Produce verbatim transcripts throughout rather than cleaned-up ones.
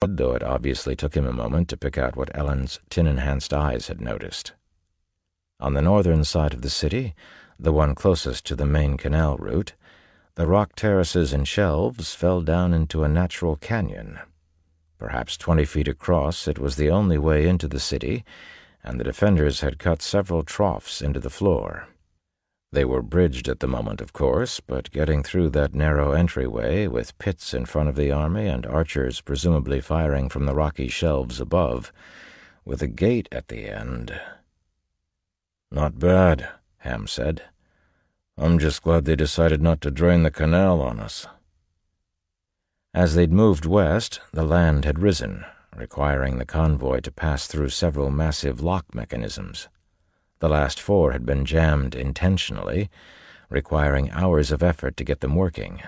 though it obviously took him a moment to pick out what Elend's tin-enhanced eyes had noticed. On the northern side of the city, the one closest to the main canal route, the rock terraces and shelves fell down into a natural canyon. Perhaps twenty feet across, it was the only way into the city, and the defenders had cut several troughs into the floor. They were bridged at the moment, of course, but getting through that narrow entryway, with pits in front of the army and archers presumably firing from the rocky shelves above, with a gate at the end. "Not bad," Ham said. "I'm just glad they decided not to drain the canal on us." As they'd moved west, the land had risen, requiring the convoy to pass through several massive lock mechanisms. The last four had been jammed intentionally, requiring hours of effort to get them working.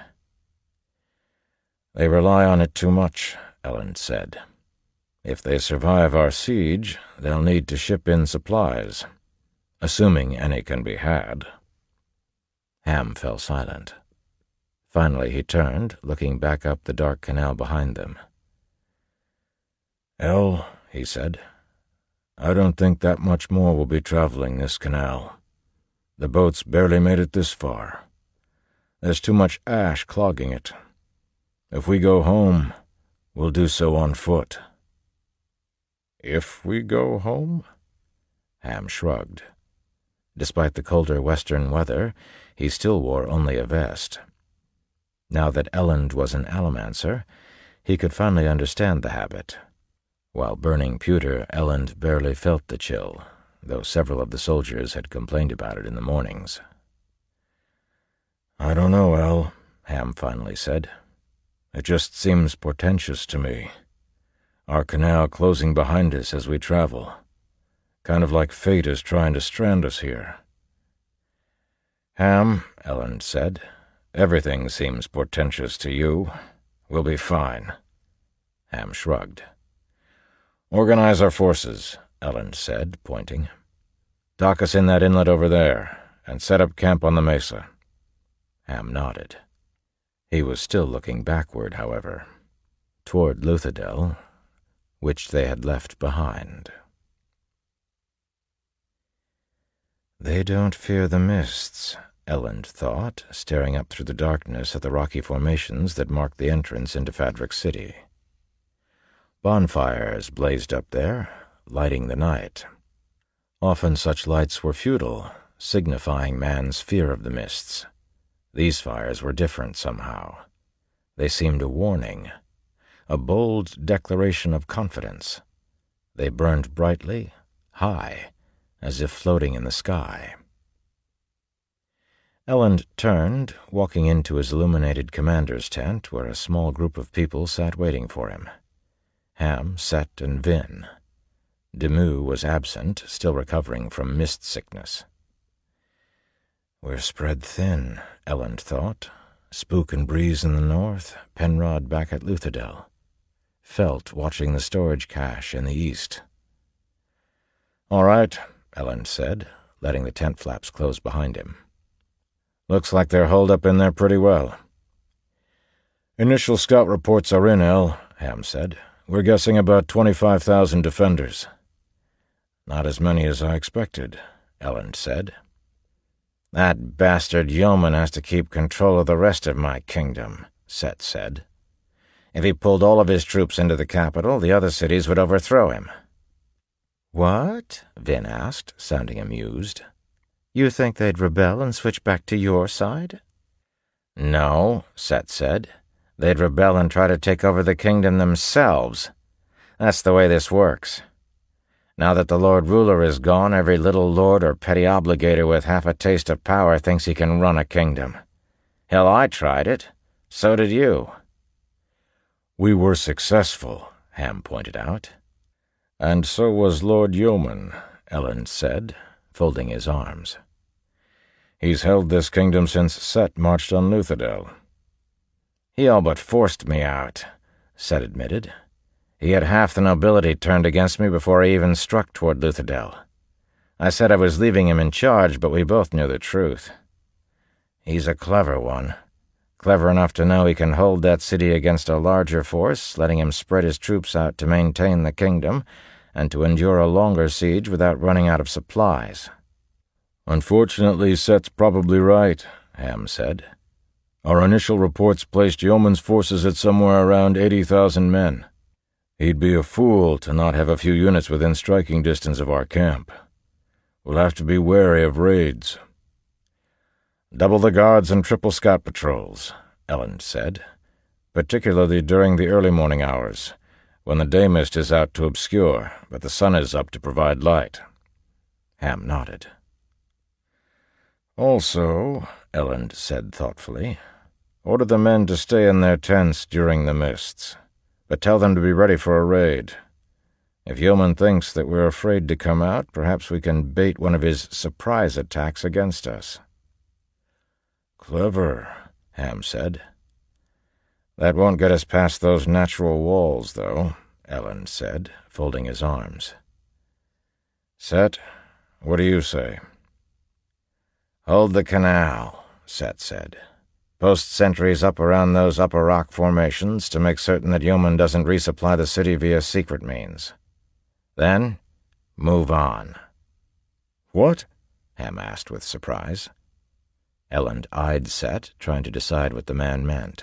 "They rely on it too much," Elend said. "If they survive our siege, they'll need to ship in supplies, assuming any can be had." Ham fell silent. Finally he turned, looking back up the dark canal behind them. "El," he said, "I don't think that much more will be traveling this canal. The boats barely made it this far. There's too much ash clogging it. If we go home, we'll do so on foot." "If we go home?" Ham shrugged. Despite the colder western weather, he still wore only a vest. Now that Elend was an Allomancer, he could finally understand the habit. While burning pewter, Elend barely felt the chill, though several of the soldiers had complained about it in the mornings. "I don't know, El," Ham finally said. "It just seems portentous to me. Our canal closing behind us as we travel. Kind of like fate is trying to strand us here." "Ham," Elend said, "everything seems portentous to you. We'll be fine." Ham shrugged. "Organize our forces," Elend said, pointing. "Dock us in that inlet over there, and set up camp on the mesa." Ham nodded. He was still looking backward, however, toward Luthadel, which they had left behind. "They don't fear the mists," Elend thought, staring up through the darkness at the rocky formations that marked the entrance into Fadric City. Bonfires blazed up there, lighting the night. Often such lights were futile, signifying man's fear of the mists. These fires were different somehow. They seemed a warning, a bold declaration of confidence. They burned brightly, high, as if floating in the sky. Elend turned, walking into his illuminated commander's tent, where a small group of people sat waiting for him. Ham, Set, and Vin. Demu was absent, still recovering from mist sickness. "We're spread thin," Elend thought. Spook and Breeze in the north, Penrod back at Luthadel. Felt watching the storage cache in the east. "All right," Elend said, letting the tent flaps close behind him. "Looks like they're holed up in there pretty well." "Initial scout reports are in, El," Ham said. "We're guessing about twenty-five thousand defenders." "Not as many as I expected," Elend said. "That bastard yeoman has to keep control of the rest of my kingdom," Set said. "If he pulled all of his troops into the capital, the other cities would overthrow him." "What?" Vin asked, sounding amused. "You think they'd rebel and switch back to your side?" "No," Set said. "They'd rebel and try to take over the kingdom themselves. That's the way this works. Now that the Lord Ruler is gone, every little lord or petty obligator with half a taste of power thinks he can run a kingdom. Hell, I tried it. So did you." "We were successful," Ham pointed out. "And so was Lord Yeoman," Elend said, folding his arms. "He's held this kingdom since Set marched on Luthadel." "He all but forced me out," Set admitted. "He had half the nobility turned against me before I even struck toward Luthadel. I said I was leaving him in charge, but we both knew the truth. He's a clever one. clever enough to know he can hold that city against a larger force, letting him spread his troops out to maintain the kingdom, and to endure a longer siege without running out of supplies. Unfortunately, Set's probably right, Ham said. Our initial reports placed Yeoman's forces at somewhere around eighty thousand men. He'd be a fool to not have a few units within striking distance of our camp. We'll have to be wary of raids. Double the guards and triple scout patrols, Elend said, particularly during the early morning hours, when the day mist is out to obscure, but the sun is up to provide light. Ham nodded. Also, Elend said thoughtfully, order the men to stay in their tents during the mists, but tell them to be ready for a raid. If Yeoman thinks that we're afraid to come out, perhaps we can bait one of his surprise attacks against us. Clever, Ham said. That won't get us past those natural walls, though, Elend said, folding his arms. Set, what do you say? Hold the canal, Set said. Post sentries up around those upper rock formations to make certain that Yeoman doesn't resupply the city via secret means. Then, move on. What? Ham asked with surprise. Elend eyed Set, trying to decide what the man meant.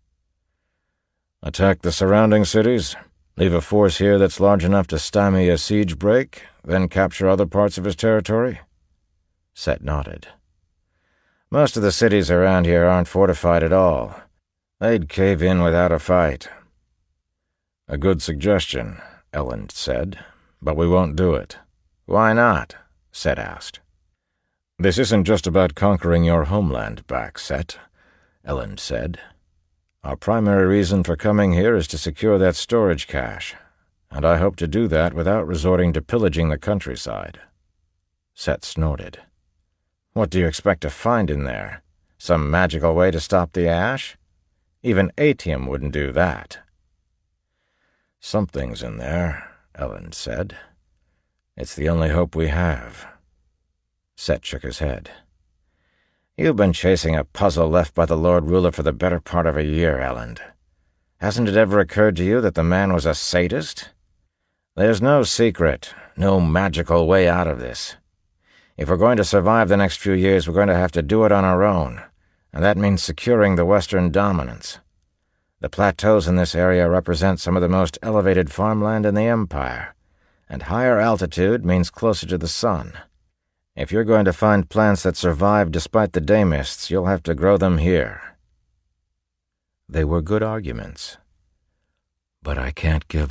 Attack the surrounding cities, leave a force here that's large enough to stymie a siege break, then capture other parts of his territory? Set nodded. Most of the cities around here aren't fortified at all. They'd cave in without a fight. A good suggestion, Elend said, but we won't do it. Why not? Set asked. This isn't just about conquering your homeland back, Set, Elend said. Our primary reason for coming here is to secure that storage cache, and I hope to do that without resorting to pillaging the countryside. Set snorted. What do you expect to find in there? Some magical way to stop the ash? Even Atium wouldn't do that. Something's in there, Elend said. It's the only hope we have. Set shook his head. You've been chasing a puzzle left by the Lord Ruler for the better part of a year, Elend. Hasn't it ever occurred to you that the man was a sadist? There's no secret, no magical way out of this. If we're going to survive the next few years, we're going to have to do it on our own, and that means securing the western dominance. The plateaus in this area represent some of the most elevated farmland in the Empire, and higher altitude means closer to the sun. If you're going to find plants that survive despite the day mists, you'll have to grow them here. They were good arguments. But I can't give